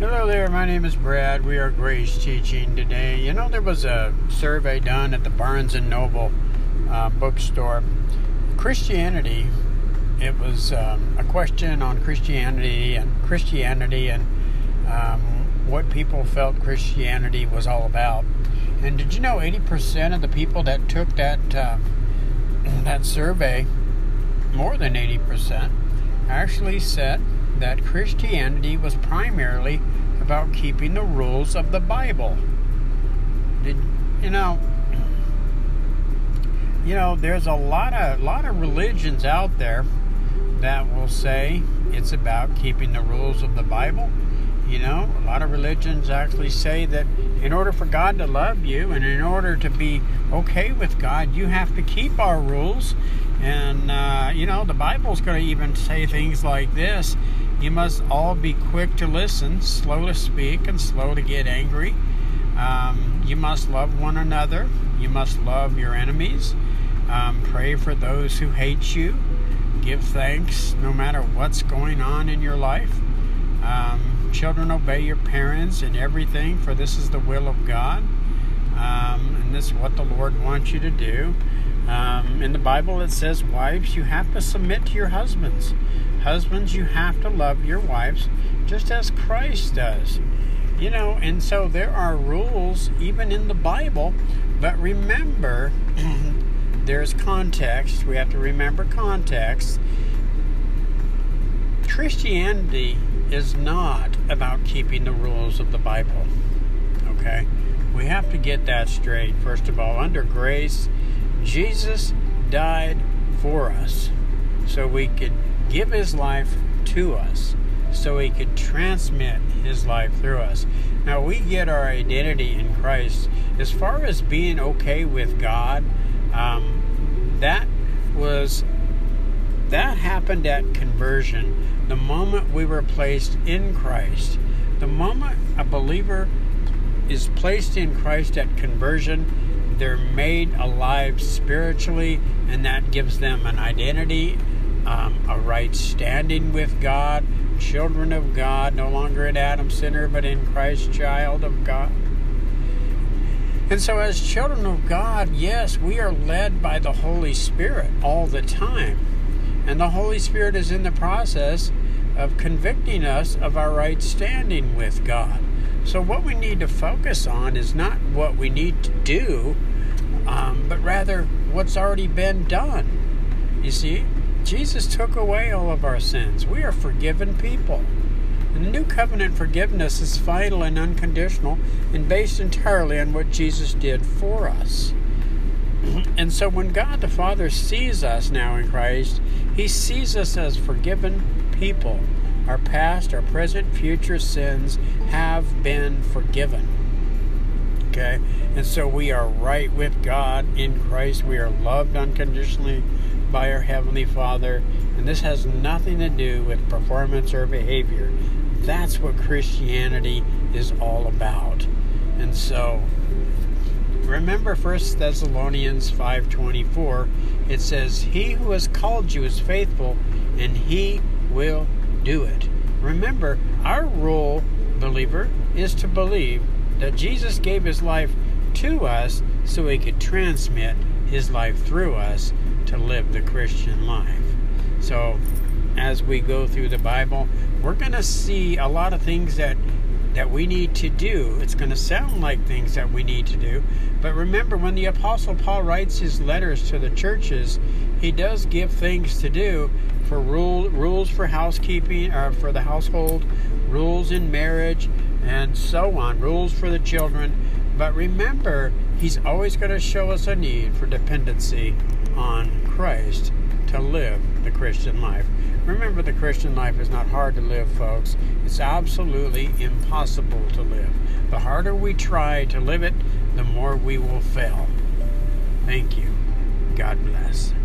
Hello there, my name is Brad. We are Grace Teaching today. You know, there was a survey done at the Barnes & Noble bookstore. Christianity, it was a question on Christianity and what people felt Christianity was all about. And did you know 80% of the people that took that survey, more than 80%, actually said that Christianity was primarily about keeping the rules of the Bible. You know, there's a lot of religions out there that will say it's about keeping the rules of the Bible. You know, a lot of religions actually say that in order for God to love you and in order to be okay with God, you have to keep our rules. And, the Bible's going to even say things like this: you must all be quick to listen, slow to speak, and slow to get angry. You must love one another. You must love your enemies. Pray for those who hate you. Give thanks no matter what's going on in your life. Children, obey your parents in everything, for this is the will of God. And this is what the Lord wants you to do. In the Bible it says, wives, you have to submit to your husbands. Husbands, you have to love your wives just as Christ does. And so there are rules even in the Bible, but remember, there's context. We have to remember context. Christianity is not about keeping the rules of the Bible. Okay? We have to get that straight. First of all, under grace, Jesus died for us so we could give his life to us, so he could transmit his life through us. Now, we get our identity in Christ. As far as being okay with God, that happened at conversion. The moment we were placed in Christ, the moment a believer is placed in Christ at conversion, they're made alive spiritually, and that gives them an identity, a right standing with God, children of God, no longer in Adam sinner, but in Christ child of God. And so as children of God, yes, we are led by the Holy Spirit all the time. And the Holy Spirit is in the process of convicting us of our right standing with God. So what we need to focus on is not what we need to do, but rather what's already been done. You see, Jesus took away all of our sins. We are forgiven people. And the new covenant forgiveness is final and unconditional and based entirely on what Jesus did for us. And so when God the Father sees us now in Christ, he sees us as forgiven people. Our past, our present, future sins have been forgiven. Okay? And so we are right with God in Christ. We are loved unconditionally by our Heavenly Father. And this has nothing to do with performance or behavior. That's what Christianity is all about. And so remember 1 Thessalonians 5:24. It says, he who has called you is faithful, and he will do it. Remember, our role, believer, is to believe that Jesus gave his life to us so he could transmit his life through us to live the Christian life. So as we go through the Bible, we're going to see a lot of things that we need to do. It's going to sound like things that we need to do. But remember, when the Apostle Paul writes his letters to the churches, he does give things to do for rules for housekeeping, or for the household, rules in marriage, and so on, rules for the children. But remember, he's always going to show us a need for dependency on Christ to live the Christian life. Remember, the Christian life is not hard to live, folks. It's absolutely impossible to live. The harder we try to live it, the more we will fail. Thank you. God bless.